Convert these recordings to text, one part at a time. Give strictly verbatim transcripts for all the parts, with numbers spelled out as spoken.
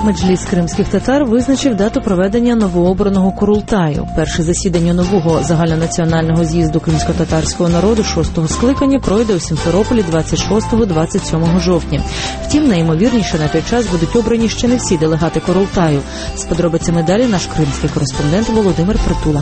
Меджліс кримських татар визначив дату проведення новообраного Курултаю. Перше засідання нового загальнонаціонального з'їзду кримсько-татарського народу шостого скликання пройде у Сімферополі двадцять шостого - двадцять сьомого жовтня. Втім, найімовірніше на той час будуть обрані ще не всі делегати Курултаю. З подробицями далі наш кримський кореспондент Володимир Притула.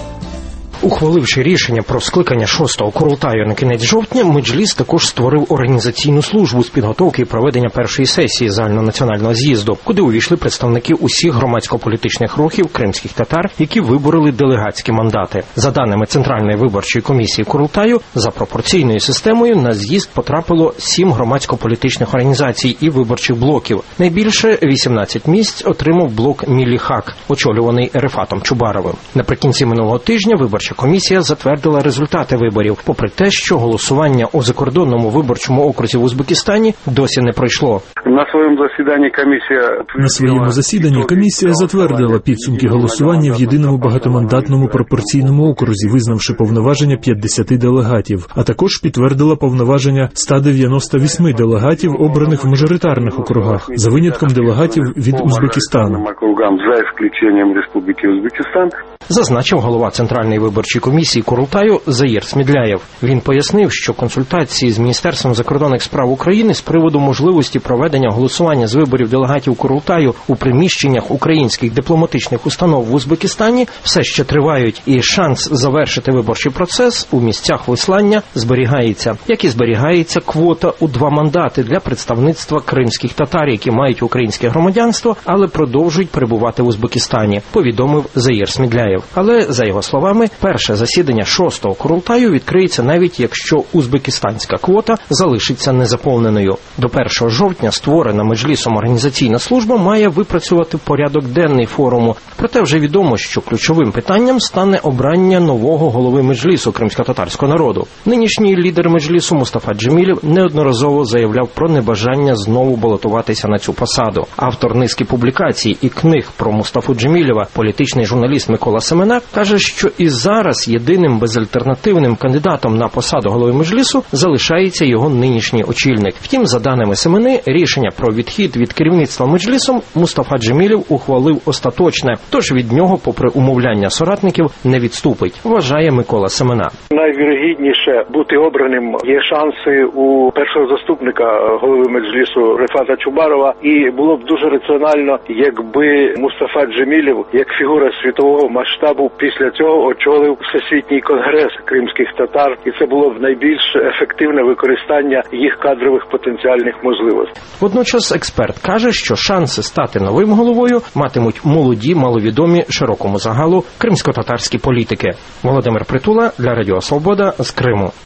Ухваливши рішення про скликання шостого Курултаю на кінець жовтня, Меджліс також створив організаційну службу з підготовки і проведення першої сесії загальнонаціонального з'їзду, куди увійшли представники усіх громадсько-політичних рухів кримських татар, які вибороли делегатські мандати. За даними Центральної виборчої комісії Курултаю, за пропорційною системою на з'їзд потрапило сім громадсько-політичних організацій і виборчих блоків. Найбільше вісімнадцять місць отримав блок Міллі Хак, очолюваний Рефатом Чубаровим. Наприкінці минулого тижня виборча комісія затвердила результати виборів, попри те, що голосування у закордонному виборчому окрузі в Узбекистані досі не пройшло. На своєму засіданні комісія на своєму засіданні комісія затвердила підсумки голосування в єдиному багатомандатному пропорційному окрузі, визнавши повноваження п'ятдесят делегатів, а також підтвердила повноваження ста дев'яноста восьми делегатів, обраних в мажоритарних округах, за винятком делегатів від Узбекистану. За исключением Республики Узбекистан, зазначив голова Центральної виборчої комісії Курултаю Заїр Смідляєв. Він пояснив, що консультації з Міністерством закордонних справ України з приводу можливості проведення голосування з виборів делегатів Курултаю у приміщеннях українських дипломатичних установ в Узбекистані все ще тривають, і шанс завершити виборчий процес у місцях вислання зберігається, як і зберігається квота у два мандати для представництва кримських татар, які мають українське громадянство, але продовжують перебувати в Узбекистані, повідомив Заїр Смідляєв. Але, за його словами, перше засідання шостого Курултаю відкриється навіть якщо узбекистанська квота залишиться незаповненою. До першого жовтня створена Меджлісом організаційна служба має випрацювати порядок денний форуму. Проте вже відомо, що ключовим питанням стане обрання нового голови Меджлісу кримсько-татарського народу. Нинішній лідер Меджлісу Мустафа Джемілєв неодноразово заявляв про небажання знову балотуватися на цю посаду. Автор низки публікацій і книг про Мустафу Джемілєва, політичний журналіст Микола Семена, каже, що і зараз єдиним безальтернативним кандидатом на посаду голови Меджлісу залишається його нинішній очільник. Втім, за даними Семени, рішення про відхід від керівництва Меджлісом Мустафа Джемілєв ухвалив остаточне, тож від нього, попри умовляння соратників, не відступить, вважає Микола Семена. Найвірогідніше бути обраним є шанси у першого заступника голови Меджлісу Рефата Чубарова, і було б дуже раціонально, якби Мустафа Джемілєв, як фігура світового масштабу, після цього очолив Всесвітній конгрес кримських татар, і це було б найбільш ефективне використання їх кадрових потенціальних можливостей. Водночас експерт каже, що шанси стати новим головою матимуть молоді, маловідомі широкому загалу кримсько-татарські політики. Володимир Притула для Радіо Свобода з Криму.